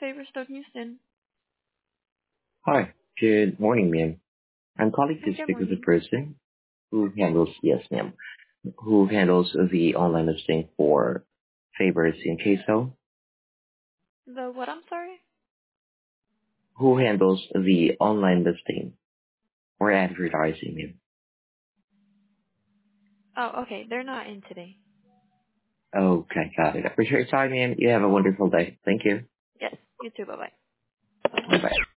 Favorstone, Houston. Hi, good morning, ma'am. I'm calling Hi, to good speak with the morning. person yes, ma'am, who handles the online listing for favors in queso, The what? I'm sorry. who handles the online listing or advertising, ma'am. Oh, okay. They're not in today. Okay, got it. Appreciate your time, ma'am. You have a wonderful day. Thank you. Yes, you too. Bye bye. Bye-bye.